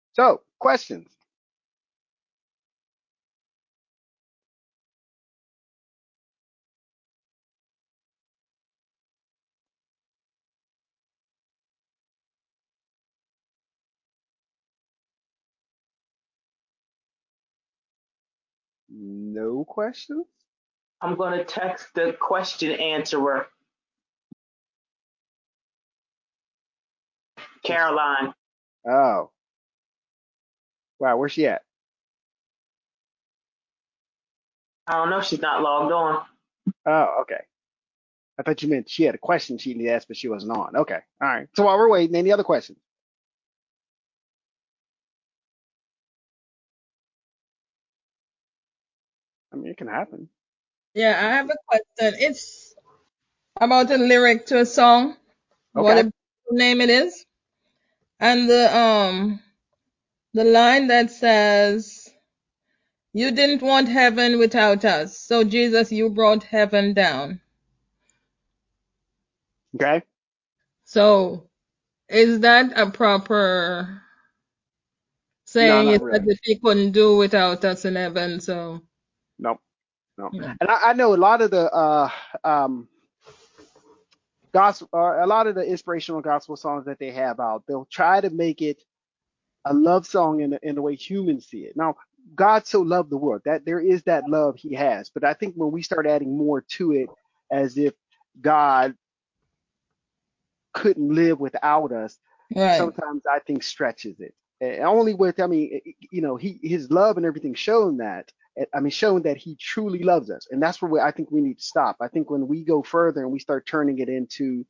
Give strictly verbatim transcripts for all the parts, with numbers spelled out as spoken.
So, questions? No questions? I'm going to text the question answerer, What's, Caroline. oh, wow, where's she at? I don't know. She's not logged on. Oh, okay. I thought you meant she had a question she needed to ask, but she wasn't on. Okay. All right. So while we're waiting, any other questions? I mean, it can happen. Yeah, I have a question. It's about a lyric to a song, what Okay. a name it is, and the um the line that says, "You didn't want heaven without us, so Jesus, you brought heaven down." Okay. So is that a proper No, saying? not Is that really. that he couldn't do without us in heaven? So No, no. yeah, And I, I know a lot of the uh um gospel, uh, a lot of the inspirational gospel songs that they have out, they'll try to make it a love song in the, in the way humans see it. Now, God so loved the world that there is that love He has, but I think when we start adding more to it, as if God couldn't live without us, right. sometimes I think stretches it. And only with, I mean, you know, he his love and everything showing that. I mean, showing that he truly loves us, and that's where we, I think we need to stop. I think when we go further and we start turning it into,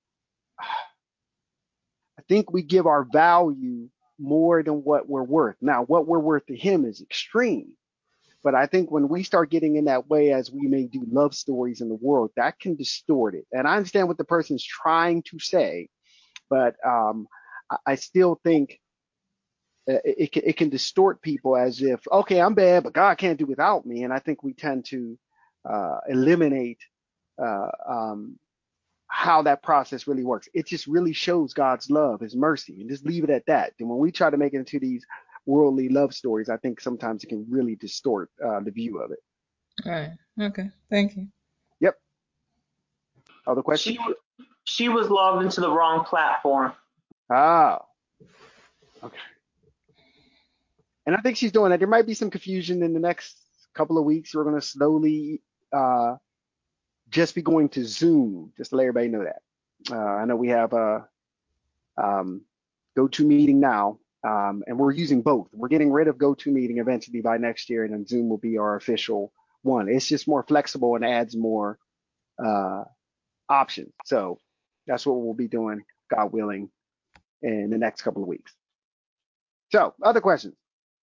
I think we give our value more than what we're worth. Now, what we're worth to him is extreme, but I think when we start getting in that way, as we may do love stories in the world, that can distort it. And I understand what the person's trying to say, but um, I, I still think uh, it, it can, it can distort people as if, okay, I'm bad, but God can't do without me. And I think we tend to uh, eliminate uh, um, how that process really works. It just really shows God's love, His mercy, and just leave it at that. And when we try to make it into these worldly love stories, I think sometimes it can really distort uh, the view of it. Right. Okay. Thank you. Yep. Other She questions? she was logged into the wrong platform. Ah, okay. And I think she's doing that. There might be some confusion in the next couple of weeks. We're going to slowly uh, just be going to Zoom, just to let everybody know that. Uh, I know we have a um, GoToMeeting now, um, and we're using both. We're getting rid of GoToMeeting eventually by next year, and then Zoom will be our official one. It's just more flexible and adds more uh, options. So that's what we'll be doing, God willing, in the next couple of weeks. So, other questions?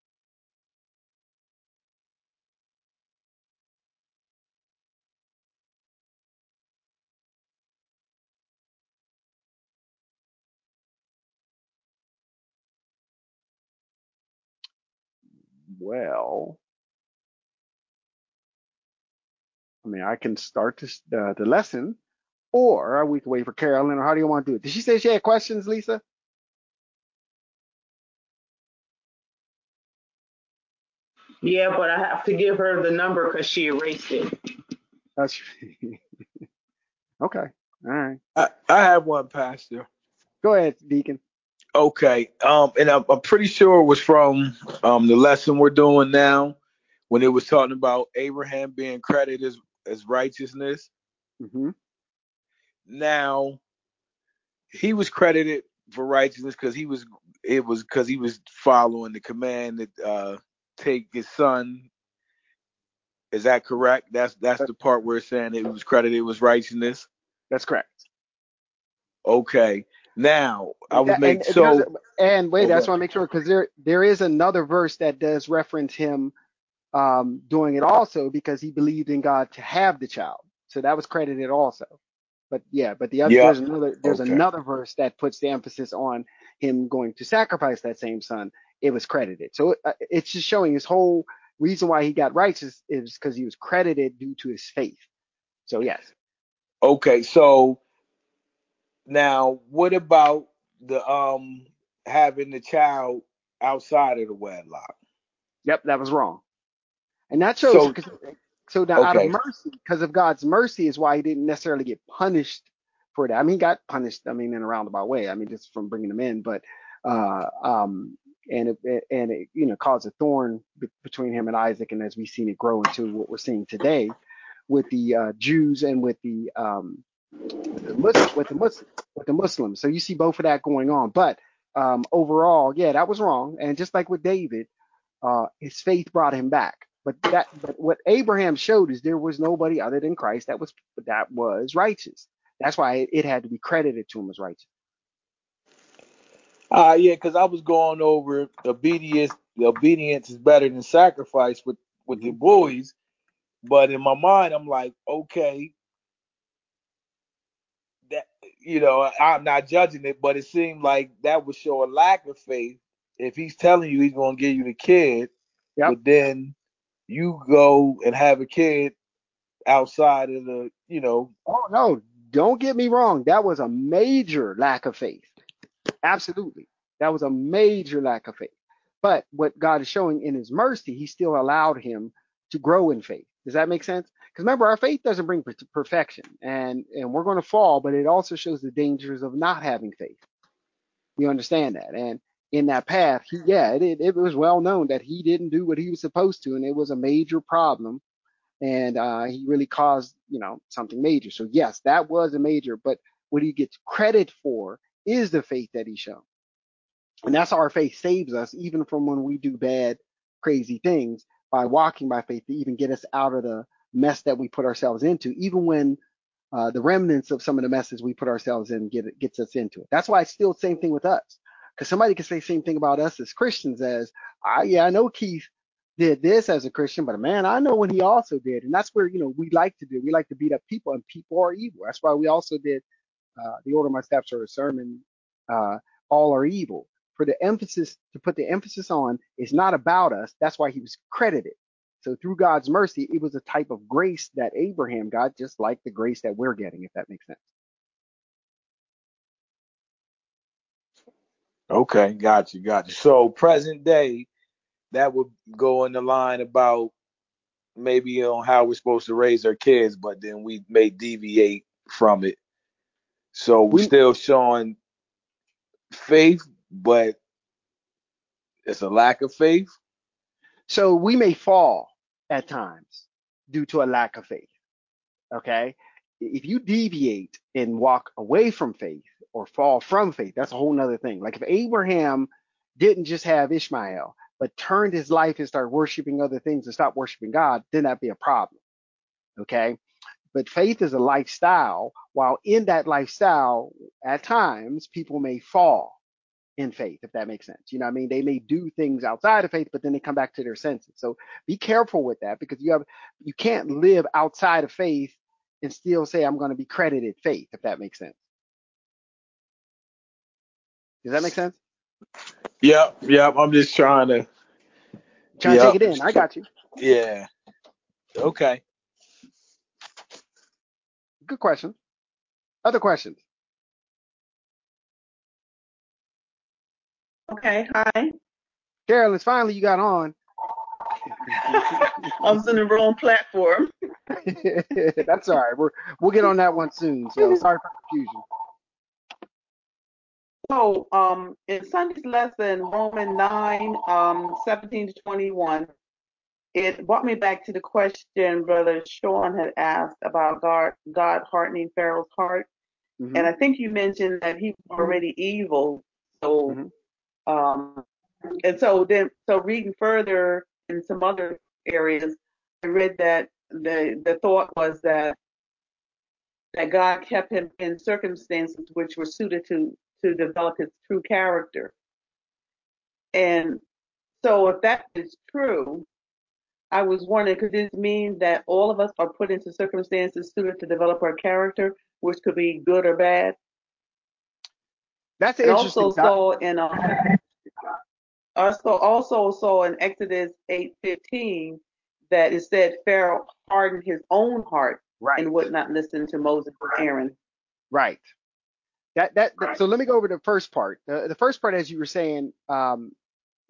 Well, I mean, I can start this, uh, the lesson, or we can wait for Carolyn, or how do you want to do it? Did she say she had questions, Lisa? Yeah, but I have to give her the number because she erased it. That's okay. All right. I, I have one, Pastor. Go ahead, Deacon. Okay. Um, and I'm, I'm pretty sure it was from um the lesson we're doing now when it was talking about Abraham being credited as, as righteousness. Hmm. Now he was credited for righteousness because he was it was because he was following the command that uh take his son. Is that correct? That's that's That, the part where it's saying it was credited was righteousness. that's correct. Okay. Now I And was that, and make there's a, so and wait, I just okay. want to make sure because there there is another verse that does reference him um, doing it also because he believed in God to have the child. So that was credited also. But yeah, but the other Yep. there's another there's Okay. another verse that puts the emphasis on him going to sacrifice that same son. It was credited. So uh, it's just showing his whole reason why he got righteous is because he was credited due to his faith. So yes. Okay. So now, what about the um having the child? outside of the wedlock. Yep, that was wrong. And that shows, So, cause, so now out of okay. mercy, because of God's mercy is why he didn't necessarily get punished for that. I mean, he got punished, I mean, in a roundabout way. I mean, just from bringing him in, but, uh, um, and it, and it, you know, caused a thorn be- between him and Isaac. And as we've seen it grow into what we're seeing today with the uh, Jews and with the, um, with the Muslim, with the Muslim, with the Muslims. So you see both of that going on. But um, overall, yeah, that was wrong. And just like with David, uh, his faith brought him back. But that, but what Abraham showed is there was nobody other than Christ that was that was righteous. That's why it, it had to be credited to him as righteous. Uh yeah, because I was going over obedience. Obedience is better than sacrifice with with the hmm boys, but in my mind, I'm like, okay, that you know, I'm not judging it, but it seemed like that would show a lack of faith if he's telling you he's going to give you the kid, Yep. but then you go and have a kid outside of the, you know, Oh no, don't get me wrong. That was a major lack of faith. Absolutely. That was a major lack of faith. But what God is showing in his mercy, he still allowed him to grow in faith. Does that make sense? Because remember, our faith doesn't bring per- perfection, and, and we're going to fall, but it also shows the dangers of not having faith. You understand that? And in that path, he, yeah, it, it was well known that he didn't do what he was supposed to, and it was a major problem. And uh, he really caused, you know, something major. So yes, that was a major, but what he gets credit for is the faith that he's shown. And that's how our faith saves us, even from when we do bad, crazy things, by walking by faith to even get us out of the mess that we put ourselves into, even when uh, the remnants of some of the messes we put ourselves in get gets us into it. That's why it's still the same thing with us. Because somebody can say the same thing about us as Christians as, I, yeah, I know Keith did this as a Christian, but man, I know what he also did. And that's where, you know, we like to do. We like to beat up people, and people are evil. That's why we also did uh, the Order of My Steps or a sermon, uh, all are evil. For the emphasis, to put the emphasis on, is not about us. That's why he was credited. So through God's mercy, it was a type of grace that Abraham got, just like the grace that we're getting, if that makes sense. okay, got you, got you. So present day, that would go in the line about maybe on how we're supposed to raise our kids, but then we may deviate from it. So we're We still showing faith, but it's a lack of faith. so we may fall at times due to a lack of faith. Okay, if you deviate and walk away from faith or fall from faith, that's a whole nother thing. Like if Abraham didn't just have Ishmael, but turned his life and started worshiping other things and stopped worshiping God, then that'd be a problem. Okay. But faith is a lifestyle. While in that lifestyle, at times people may fall in faith, if that makes sense. You know what I mean? They may do things outside of faith, but then they come back to their senses. So be careful with that, because you have you can't live outside of faith and still say I'm going to be credited faith, if that makes sense. Does that make sense? Yep, yep. I'm just trying to. Trying to take Yep. it in. I got you. Yeah. Okay. Good question. Other questions? Okay, hi. Carolyn, finally you got on. I was in the wrong platform. That's all right. We're we'll get on that one soon. So sorry for confusion. So, um, in Sunday's lesson, Roman nine, um, seventeen to twenty-one, it brought me back to the question Brother Sean had asked about God, God hardening Pharaoh's heart. hmm And I think you mentioned that he was already evil. So, hmm um, and so then, so reading further in some other areas, I read that the the thought was that that God kept him in circumstances which were suited to to develop his true character. And so, if that is true, I was wondering, could this mean that all of us are put into circumstances suited to develop our character, which could be good or bad? That's And interesting. also saw in um, also also saw in Exodus eight fifteen that it said Pharaoh hardened his own heart Right, and would not listen to Moses and Aaron. right. That, that that so let me go over the first part. The, the first part, as you were saying, um,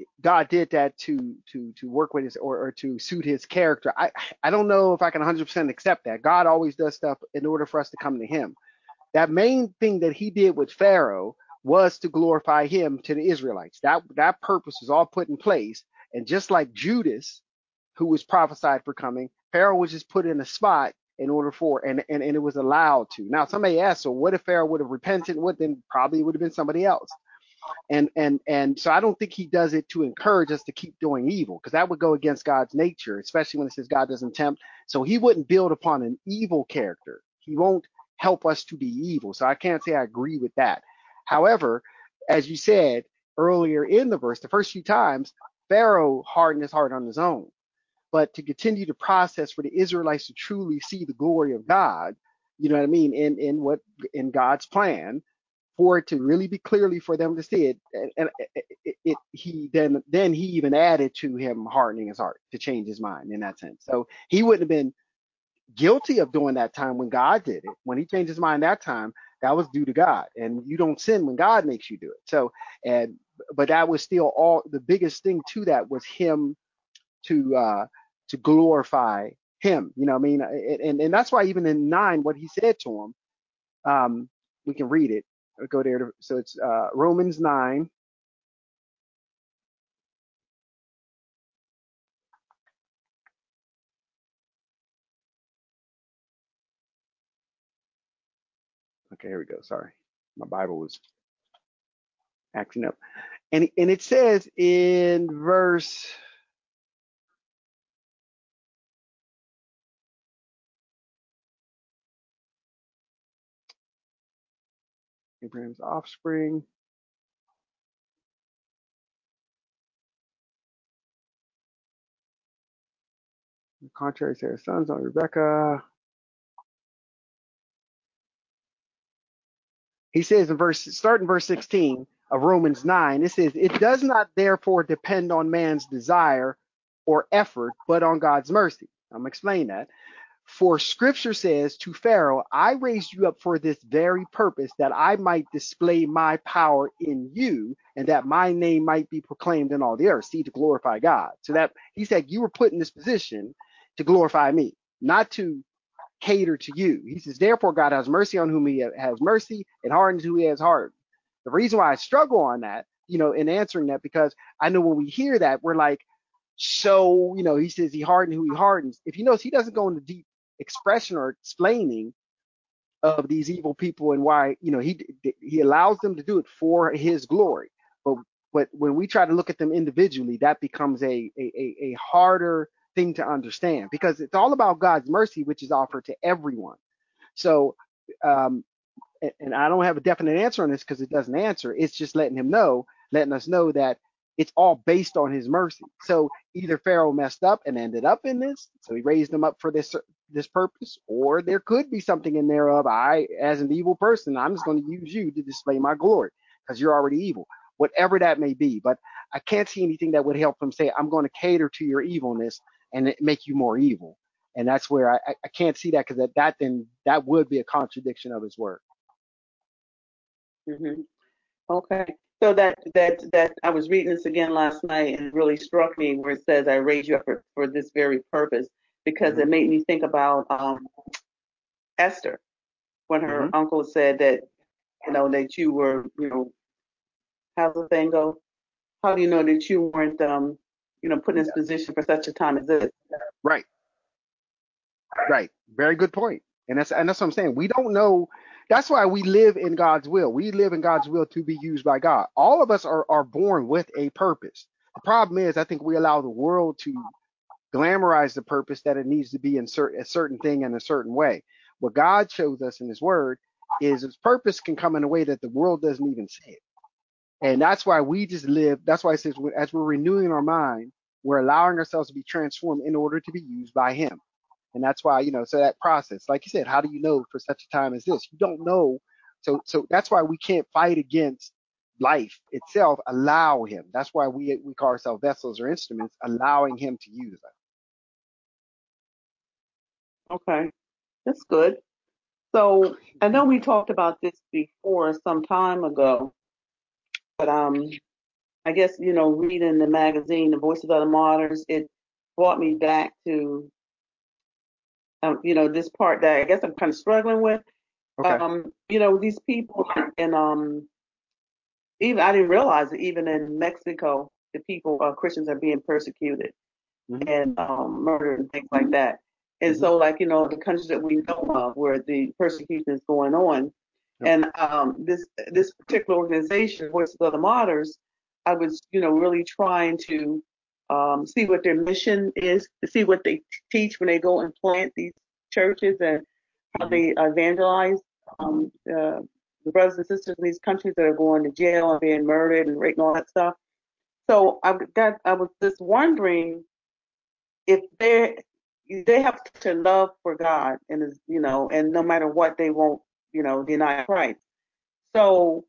God did that to to to work with his or, or to suit his character. I I don't know if I can one hundred percent accept that. God always does stuff in order for us to come to him. That main thing that he did with Pharaoh was to glorify him to the Israelites. That that purpose was all put in place. And just like Judas, who was prophesied for coming, Pharaoh was just put in a spot in order for and and, and it was allowed to. Now somebody asked, so what if Pharaoh would have repented? What then probably it would have been somebody else. And and and so I don't think he does it to encourage us to keep doing evil, because that would go against God's nature, especially when it says God doesn't tempt. So he wouldn't build upon an evil character. He won't help us to be evil. So I can't say I agree with that. However, as you said earlier in the verse, the first few times, Pharaoh hardened his heart on his own. But to continue the process for the Israelites to truly see the glory of God, you know what I mean, in in what in God's plan, for it to really be clearly for them to see it, and, and it, it, it, he then then he even added to him hardening his heart to change his mind in that sense. So he wouldn't have been guilty of doing that time when God did it. When he changed his mind that time, that was due to God, and you don't sin when God makes you do it. So and but that was still all the biggest thing to that was him to uh to glorify him. You know what I mean? And and that's why even in nine, what he said to him, um, we can read it. I'll go there. To, so it's uh, Romans nine. Okay, here we go. Sorry, my Bible was acting up. And and it says in verse. Abraham's offspring. The contrary to his sons on Rebekah. He says in verse, starting verse sixteen of Romans nine, it says, it does not therefore depend on man's desire or effort, but on God's mercy. I'm going to explain that. For scripture says to Pharaoh, I raised you up for this very purpose, that I might display my power in you, and that my name might be proclaimed in all the earth. See, to glorify God. So that he said, you were put in this position to glorify me, not to cater to you. He says, therefore, God has mercy on whom he has mercy and hardens who he has hardened. The reason why I struggle on that, you know, in answering that, because I know when we hear that, we're like, so, you know, he says he hardened who he hardens. If you notice, he doesn't go into deep expression or explaining of these evil people and why, you know, he he allows them to do it for his glory. But but when we try to look at them individually, that becomes a a, a harder thing to understand, because it's all about God's mercy, which is offered to everyone. So um, and I don't have a definite answer on this because it doesn't answer. It's just letting him know, letting us know that it's all based on his mercy. So either Pharaoh messed up and ended up in this, so he raised him up for this this purpose, or there could be something in there of, I, as an evil person, I'm just going to use you to display my glory because you're already evil, whatever that may be. But I can't see anything that would help him say, I'm going to cater to your evilness and make you more evil. And that's where I, I can't see that, because that, that then that would be a contradiction of his word. Mm-hmm. Okay. So that that that I was reading this again last night, and it really struck me where it says, "I raised you up for, for this very purpose," because Mm-hmm. it made me think about um, Esther when her Mm-hmm. uncle said that, you know, that you were, you know, how's the thing go? How do you know that you weren't, um, you know, put in this position for such a time as this? Right. Right. Very good point. And that's and that's what I'm saying. We don't know. That's why we live in God's will. We live in God's will to be used by God. All of us are, are born with a purpose. The problem is, I think we allow the world to glamorize the purpose that it needs to be in cer- a certain thing in a certain way. What God shows us in his word is his purpose can come in a way that the world doesn't even see it. And that's why we just live. That's why it says, as we're renewing our mind, we're allowing ourselves to be transformed in order to be used by him. And that's why, you know, so that process, like you said, how do you know for such a time as this? You don't know. So, so that's why we can't fight against life itself. Allow him. That's why we we call ourselves vessels or instruments, allowing him to use us. Okay, that's good. So I know we talked about this before some time ago, but um, I guess, you know, reading the magazine, The Voices of the Martyrs, it brought me back to, um, you know, this part that I guess I'm kind of struggling with. Okay. Um, you know, these people, and um, even I didn't realize it, even in Mexico, the people, uh, Christians are being persecuted Mm-hmm. and um, murdered and things like that. And Mm-hmm. so, like, you know, the countries that we know of where the persecution is going on, Yep. and um, this this particular organization, Voices of the Martyrs, I was, you know, really trying to um, see what their mission is, to see what they teach when they go and plant these churches and how Mm-hmm. they evangelize um, uh, the brothers and sisters in these countries that are going to jail and being murdered and raped and all that stuff. So I got, I was just wondering if they they have such a love for God, and is, you know, and no matter what, they won't, you know, deny Christ. So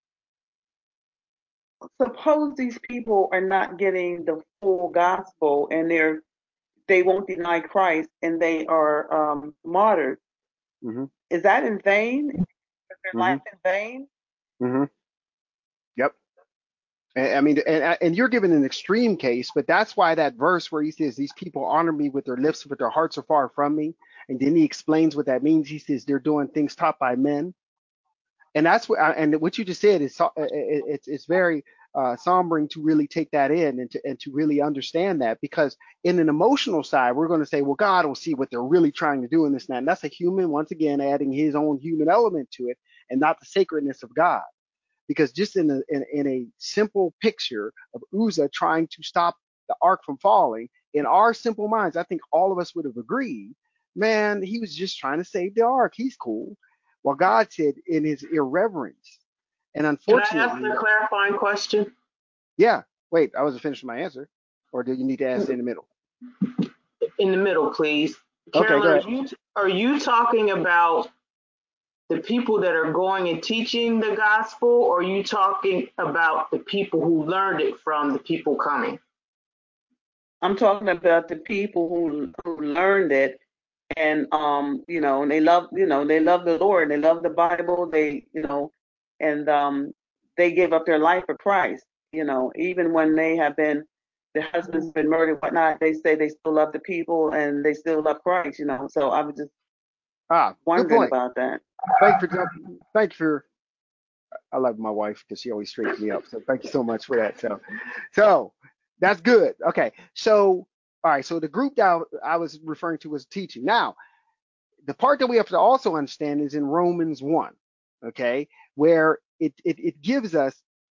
suppose these people are not getting the full gospel, and they're they won't deny Christ, and they are um, martyred. Mm-hmm. Is that in vain? Is their Mm-hmm. life in vain? Mm-hmm. Yep. And, I mean, and and you're given an extreme case, but that's why that verse where he says, "These people honor me with their lips, but their hearts are far from me," and then he explains what that means. He says they're doing things taught by men. And that's what, and what you just said is, so- it's it's very uh, sombering to really take that in and to and to really understand that, because in an emotional side, we're going to say, well, God will see what they're really trying to do in this and that. And that's a human, once again, adding his own human element to it, and not the sacredness of God. Because just in a in, in a simple picture of Uzzah trying to stop the ark from falling, in our simple minds, I think all of us would have agreed, man, he was just trying to save the ark. He's cool. Well, God said in his irreverence, and Can I ask unfortunately, a clarifying question? yeah. Wait, I wasn't finished with my answer, or do you need to ask in the middle? In the middle, please. Okay, go Carolyn, ahead. are you are you talking about the people that are going and teaching the gospel, or are you talking about the people who learned it from the people coming? I'm talking about the people who who learned it, and um, you know, and they love, you know, they love the Lord, they love the Bible, they, you know, and um, they give up their life for Christ. You know, even when they have been, the husband's been murdered, whatnot, they say they still love the people and they still love Christ. You know, so I was just Ah, good wondering point. about that. Thank you for thank you for. I love my wife because she always straightens me up. So thank you so much for that. So, so that's good. Okay. So, all right. So the group that I was referring to was teaching. Now, the part that we have to also understand is in Romans one, okay, where it, it, it gives us,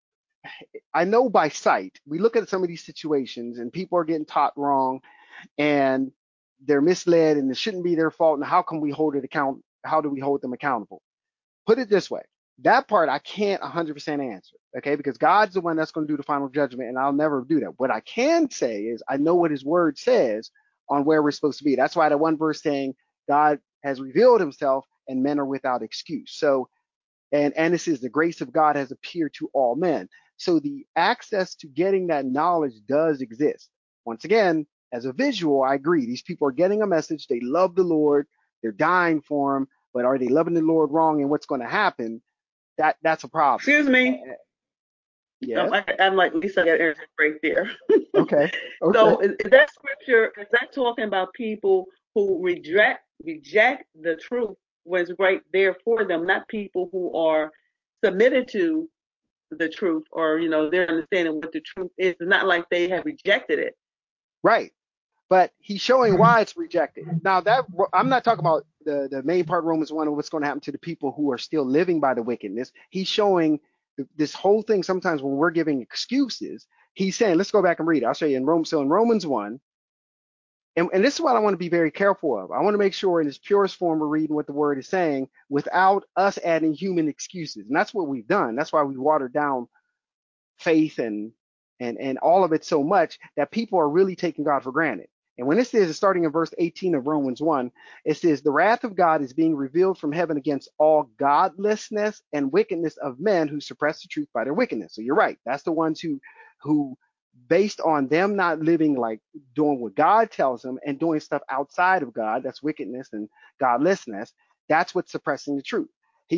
I know by sight, we look at some of these situations and people are getting taught wrong and they're misled and it shouldn't be their fault. And how can we hold it account? How do we hold them accountable? Put it this way. That part I can't one hundred percent answer, okay? Because God's the one that's going to do the final judgment, and I'll never do that. What I can say is I know what His Word says on where we're supposed to be. That's why the one verse saying God has revealed Himself, and men are without excuse. So, and and this is the grace of God has appeared to all men. So the access to getting that knowledge does exist. Once again, as a visual, I agree. These people are getting a message. They love the Lord. They're dying for Him, but are they loving the Lord wrong? And what's going to happen? That that's a problem. Excuse Uh, me. Um, yes. I, I'm like Lisa, I got to right there. Okay. Okay. So is, is that scripture, is that talking about people who reject reject the truth was right there for them, not people who are submitted to the truth, or you know, they're understanding what the truth is. It's not like they have rejected it. Right. But he's showing why it's rejected. Now that I'm not talking about the, the main part, Romans one, of what's going to happen to the people who are still living by the wickedness. He's showing this whole thing. Sometimes when we're giving excuses, he's saying, let's go back and read it. I'll show you in Romans. So in Romans one, and, and this is what I want to be very careful of. I want to make sure in its purest form we're reading what the word is saying without us adding human excuses. And that's what we've done. That's why we watered down faith and and and all of it so much that people are really taking God for granted. And when it says, starting in verse eighteen of Romans one, it says, the wrath of God is being revealed from heaven against all godlessness and wickedness of men who suppress the truth by their wickedness. So you're right. That's the ones who, who based on them not living like doing what God tells them and doing stuff outside of God, that's wickedness and godlessness, that's what's suppressing the truth. He's like,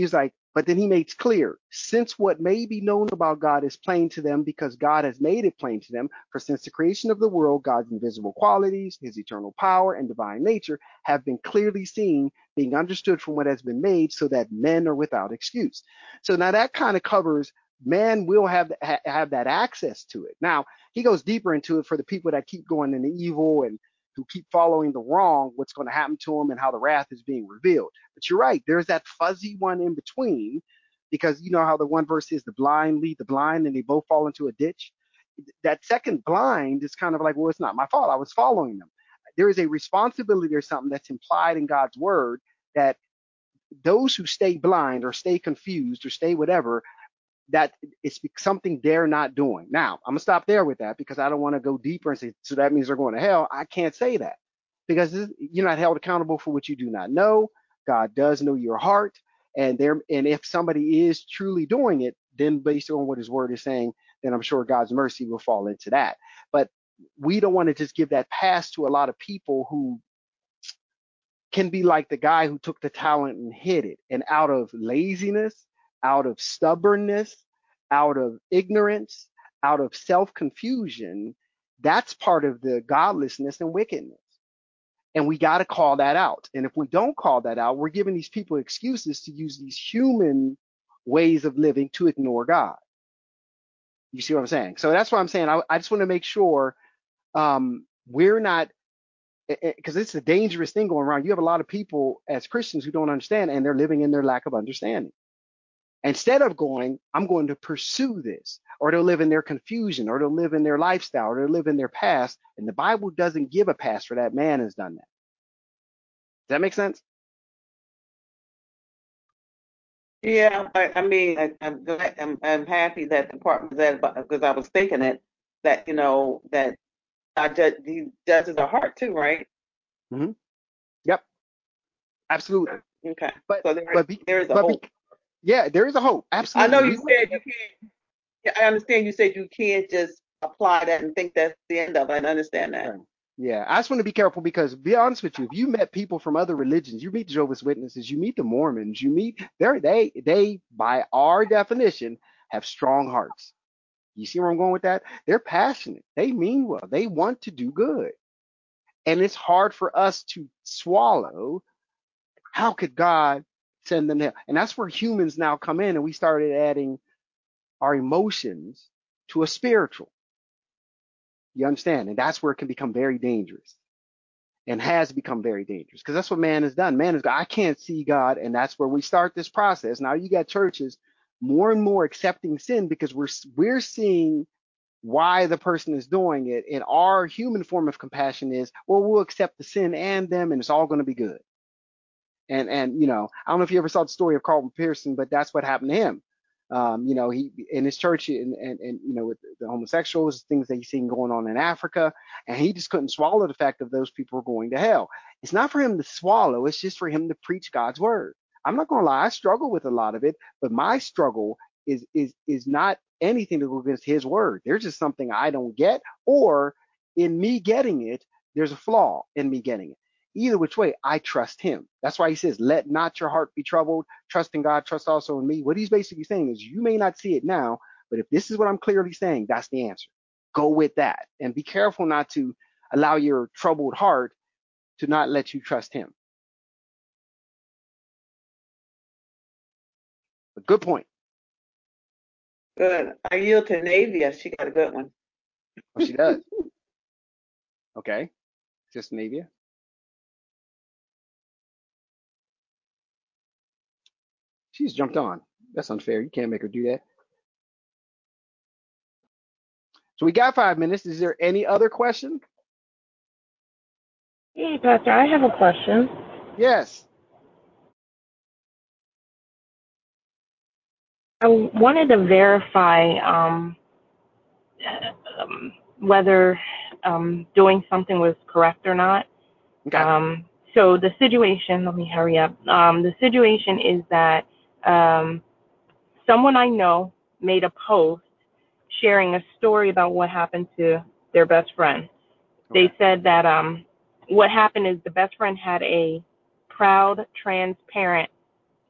But then he makes clear, since what may be known about God is plain to them because God has made it plain to them, for since the creation of the world, God's invisible qualities, his eternal power and divine nature have been clearly seen, being understood from what has been made, so that men are without excuse. So now that kind of covers man will have, ha- have that access to it. Now, he goes deeper into it for the people that keep going into evil and who keep following the wrong, what's going to happen to them and how the wrath is being revealed. But you're right, there's that fuzzy one in between, because you know how the one verse is the blind lead the blind and they both fall into a ditch. That second blind is kind of like, well, it's not my fault. I was following them. There is a responsibility or something that's implied in God's word that those who stay blind or stay confused or stay whatever, that it's something they're not doing. Now, I'm gonna stop there with that because I don't want to go deeper and say, so that means they're going to hell. I can't say that because this, you're not held accountable for what you do not know. God does know your heart, and there, and if somebody is truly doing it, then based on what His Word is saying, then I'm sure God's mercy will fall into that. But we don't want to just give that pass to a lot of people who can be like the guy who took the talent and hid it, and out of laziness, out of stubbornness, out of ignorance, out of self-confusion, that's part of the godlessness and wickedness. And we got to call that out. And if we don't call that out, we're giving these people excuses to use these human ways of living to ignore God. You see what I'm saying? So that's what I'm saying. I, I just want to make sure um, we're not, because it's a dangerous thing going around. You have a lot of people as Christians who don't understand, and they're living in their lack of understanding. Instead of going, I'm going to pursue this, or they'll live in their confusion, or they'll live in their lifestyle, or they'll live in their past. And the Bible doesn't give a pass for that. Man has done that. Does that make sense? Yeah, I, I mean, I, I'm glad, I'm, I'm happy that the part was that because I was thinking it that you know that I judge, he judges the heart too, right? Mm-hmm. Yep, absolutely. Okay, But so there, but be, there is a but be, hope. yeah, there is a hope. I know Absolutely. We you want said you can't. Yeah, I understand. You said you can't just apply that and think that's the end of it. I understand that. Right. Yeah, I just want to be careful because, to be honest with you, if you met people from other religions, you meet Jehovah's Witnesses, you meet the Mormons, you meet they they they by our definition have strong hearts. You see where I'm going with that? They're passionate. They mean well. They want to do good, and it's hard for us to swallow. How could God send them there? And that's where humans now come in, and we started adding our emotions to a spiritual. You understand? And that's where it can become very dangerous. And has become very dangerous because that's what man has done. Man has I can't see God, and that's where we start this process. Now you got churches more and more accepting sin because we're we're seeing why the person is doing it, and our human form of compassion is, well, we'll accept the sin and them, and it's all going to be good. And and you know, I don't know if you ever saw the story of Carlton Pearson, but that's what happened to him. Um, you know, he in his church and, and and you know with the homosexuals, things that he's seen going on in Africa, and he just couldn't swallow the fact that those people are going to hell. It's not for him to swallow; it's just for him to preach God's word. I'm not gonna lie, I struggle with a lot of it, but my struggle is is is not anything to go against his word. There's just something I don't get, or in me getting it, there's a flaw in me getting it. Either which way, I trust him. That's why he says, let not your heart be troubled. Trust in God, trust also in me. What he's basically saying is, you may not see it now, but if this is what I'm clearly saying, that's the answer. Go with that. And be careful not to allow your troubled heart to not let you trust him. But good point. Good. I yield to Navia. She got a good one. Oh, she does. Okay. Just Navia. She's jumped on. That's unfair. You can't make her do that. So we got five minutes. Is there any other question? Hey, Pastor, I have a question. Yes. I wanted to verify um, um, whether um, doing something was correct or not. Okay. Um, so the situation, let me hurry up. Um, the situation is that um, someone I know made a post sharing a story about what happened to their best friend. Okay. They said that um, what happened is the best friend had a proud, transparent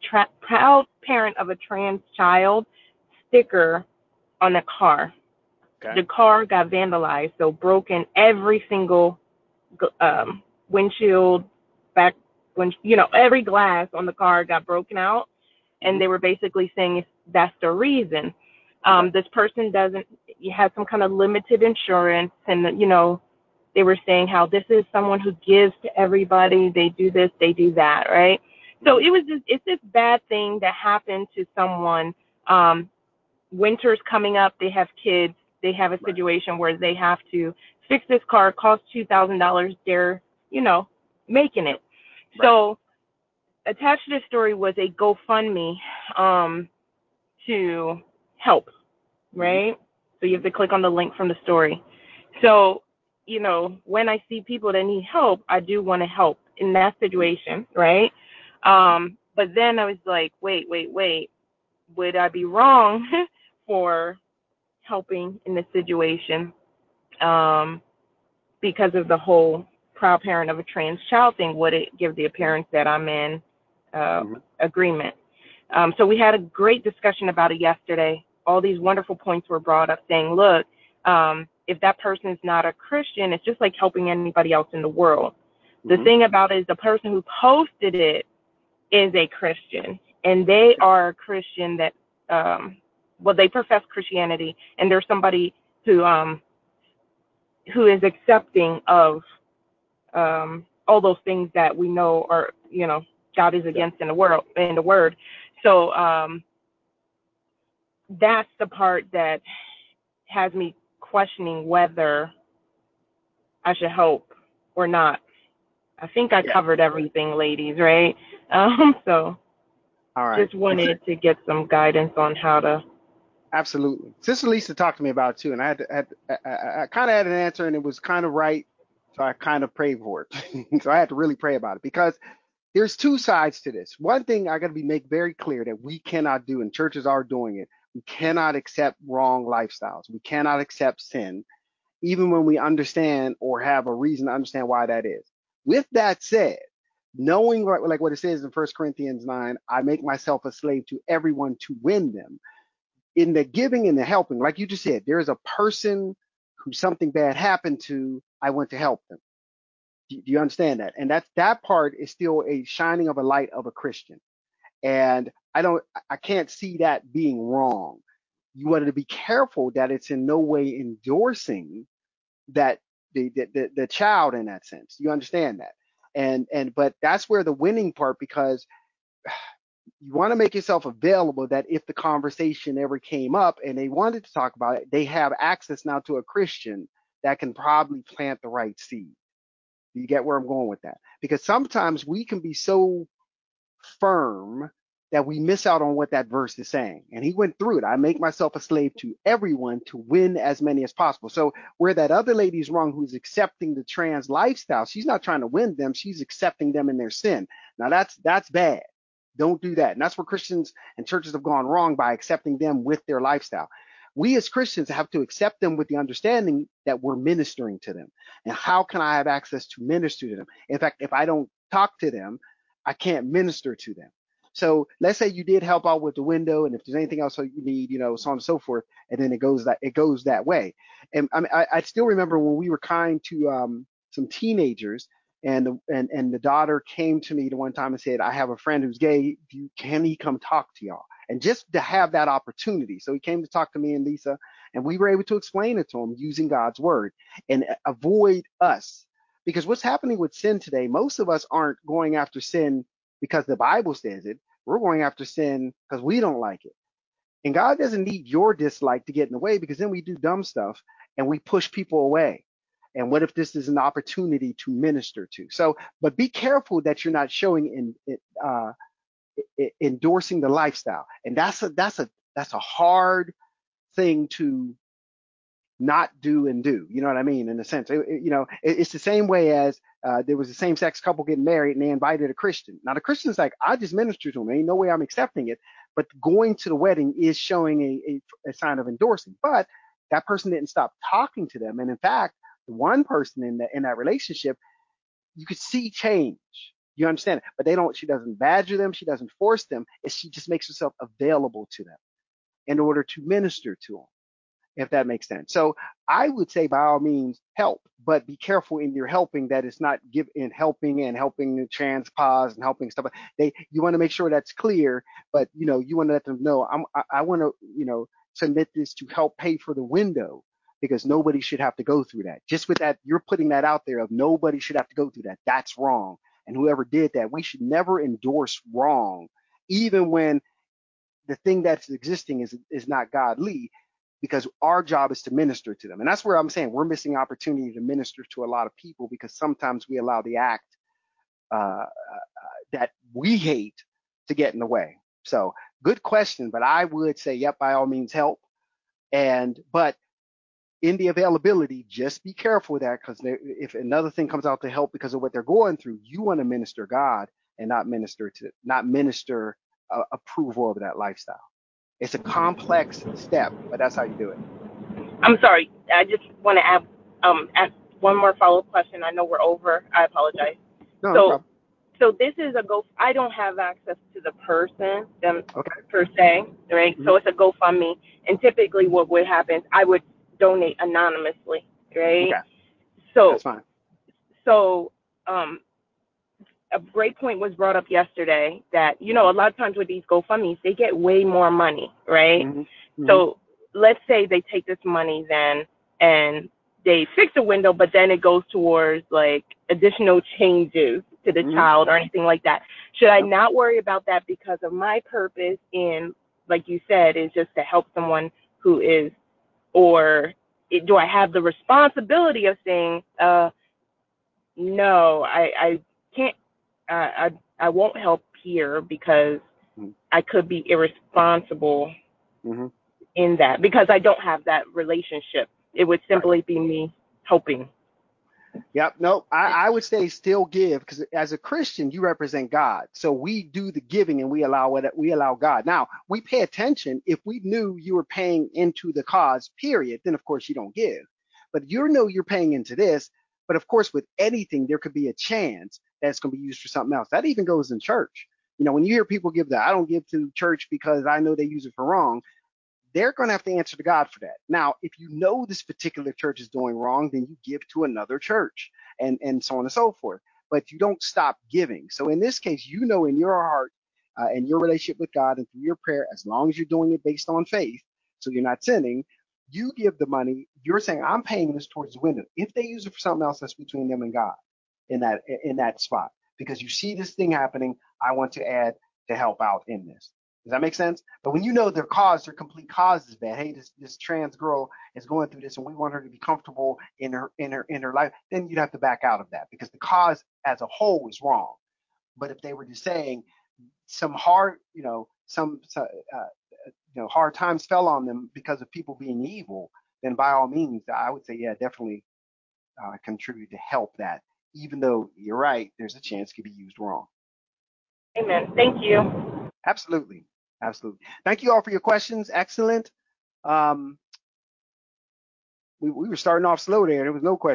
tra- proud parent of a trans child sticker on the car. Okay. The car got vandalized, so broken every single um, windshield, back, when you know, every glass on the car got broken out, and Mhm. they were basically saying that's the reason. Um, Okay. this person doesn't, you had some kind of limited insurance, and you know, they were saying how this is someone who gives to everybody. They do this, they do that, right? So Mhm. it was just, it's this bad thing that happened to someone. Um, winter's coming up, they have kids, they have a Right. situation where they have to fix this car, costs two thousand dollars, they're, you know, making it. Right. So attached to this story was a GoFundMe um, to help, Mhm. right? So you have Mhm. to click on the link from the story. So, you know, when I see people that need help, I do want to help in that situation, right? Um, but then I was like, wait, wait, wait, would I be wrong for helping in this situation um, because of the whole proud parent of a trans child thing? Would it give the appearance that I'm in uh, Mhm. agreement? Um, so we had a great discussion about it yesterday. All these wonderful points were brought up saying, look, um, if that person is not a Christian, it's just like helping anybody else in the world. The Mhm. thing about it is the person who posted it is a Christian, and they Okay. are a Christian that, um, well, they profess Christianity, and there's somebody who um, who is accepting of um, all those things that we know are, you know, God is Yeah. against in the world, in the Word. So um, that's the part that has me questioning whether I should help or not. I think I Yeah. covered everything, ladies, right? Um, so All right. just wanted to get some guidance on how to. Absolutely. Sister Lisa talked to me about it too, and I had to, had I, I, I kind of had an answer, and it was kind of right, so I kind of prayed for it. So I had to really pray about it because there's two sides to this. One thing I got to be make very clear that we cannot do, and churches are doing it. We cannot accept wrong lifestyles. We cannot accept sin, even when we understand or have a reason to understand why that is. With that said, knowing what, like what it says in First Corinthians nine, I make myself a slave to everyone to win them. In the giving and the helping, like you just said, there is a person who something bad happened to, I went to help them. Do, do you understand that? And that's that part is still a shining of a light of a Christian. And I don't, I can't see that being wrong. You wanted to be careful that it's in no way endorsing that the, the the the child in that sense. You understand that? And and but that's where the winning part, because you want to make yourself available that if the conversation ever came up and they wanted to talk about it, they have access now to a Christian that can probably plant the right seed. You get where I'm going with that? Because sometimes we can be so firm that we miss out on what that verse is saying. And he went through it. I make myself a slave to everyone to win as many as possible. So where that other lady's wrong, who's accepting the trans lifestyle, she's not trying to win them. She's accepting them in their sin. Now that's that's bad. Don't do that. And that's where Christians and churches have gone wrong, by accepting them with their lifestyle. We as Christians have to accept them with the understanding that we're ministering to them. And how can I have access to minister to them? In fact, if I don't talk to them, I can't minister to them. So let's say you did help out with the window, and if there's anything else you need, you know, so on and so forth, and then it goes that it goes that way. And I mean, I, I still remember when we were kind to um, some teenagers, and the and and the daughter came to me the one time and said, "I have a friend who's gay. Do you, can he come talk to y'all?" And just to have that opportunity, so he came to talk to me and Lisa, and we were able to explain it to him using God's word and avoid us. Because what's happening with sin today, most of us aren't going after sin because the Bible says it. We're going after sin because we don't like it. And God doesn't need your dislike to get in the way, because then we do dumb stuff and we push people away. And what if this is an opportunity to minister to? So, but be careful that you're not showing in, uh, endorsing the lifestyle. And that's a that's a that's a hard thing to not do and do. You know what I mean? In a sense, it, it, you know, it, it's the same way as uh, there was a same-sex couple getting married and they invited a Christian. Now the Christian's like, I just ministered to him. Ain't no way I'm accepting it. But going to the wedding is showing a, a, a sign of endorsing. But that person didn't stop talking to them. And in fact, the one person in that in that relationship, you could see change. You understand it? But they don't, she doesn't badger them. She doesn't force them. It's, she just makes herself available to them in order to minister to them, if that makes sense. So I would say by all means help, but be careful in your helping that it's not give in helping and helping the trans pause and helping stuff. They, you want to make sure that's clear, but you know, you want to let them know, I'm, I, I want to, you know, submit this to help pay for the window, because nobody should have to go through that. Just with that, you're putting that out there of nobody should have to go through that. That's wrong. And whoever did that, we should never endorse wrong, even when the thing that's existing is is not godly, because our job is to minister to them. And that's where I'm saying we're missing opportunity to minister to a lot of people, because sometimes we allow the act uh, uh, that we hate to get in the way. So good question, but I would say, yep, by all means help. And, but in the availability, just be careful with that, because if another thing comes out to help because of what they're going through, you want to minister God and not minister to, not minister uh, approval of that lifestyle. It's a complex step, but that's how you do it. I'm sorry. I just want to add, um, ask one more follow-up question. I know we're over. I apologize. No, so, no problem. so this is a go. I don't have access to the person them Okay. per se, right? Mm-hmm. So it's a GoFundMe, and typically what would happen, I would donate anonymously, right? Okay. So, That's fine. so, um, a great point was brought up yesterday that, you know, a lot of times with these GoFundMes, they get way more money, right? Mm-hmm. Mm-hmm. So let's say they take this money then and they fix a window, but then it goes towards like additional changes to the Mm-hmm. child or anything like that. Should I Yep. not worry about that, because of my purpose in, like you said, is just to help someone who is, or it, do I have the responsibility of saying, uh, no, I, I can't, uh, I, I won't help here because Mm-hmm. I could be irresponsible Mm-hmm. in that, because I don't have that relationship. It would Right. simply be me helping. Yep. No, I, I would say still give, because as a Christian, you represent God. So we do the giving and we allow it. We allow God. Now we pay attention. If we knew you were paying into the cause, period, then of course you don't give. But you know you're paying into this. But of course, with anything, there could be a chance that it's going to be used for something else. That even goes in church. You know, when you hear people give that, I don't give to church because I know they use it for wrong. They're going to have to answer to God for that. Now, if you know this particular church is doing wrong, then you give to another church, and, and so on and so forth. But you don't stop giving. So in this case, you know in your heart uh, and your relationship with God and through your prayer, as long as you're doing it based on faith, so you're not sinning, you give the money. You're saying, I'm paying this towards the window. If they use it for something else, that's between them and God in that in that spot. Because you see this thing happening, I want to add to help out in this. Does that make sense? But when you know their cause, their complete cause is bad. Hey, this this trans girl is going through this, and we want her to be comfortable in her in her in her life. Then you'd have to back out of that, because the cause as a whole is wrong. But if they were just saying some hard, you know, some uh, you know hard times fell on them because of people being evil, then by all means, I would say, yeah, definitely uh, contribute to help that. Even though you're right, there's a chance it could be used wrong. Amen. Thank you. Absolutely. Absolutely. Thank you all for your questions. Excellent. Um, we, we were starting off slow there. There was no question.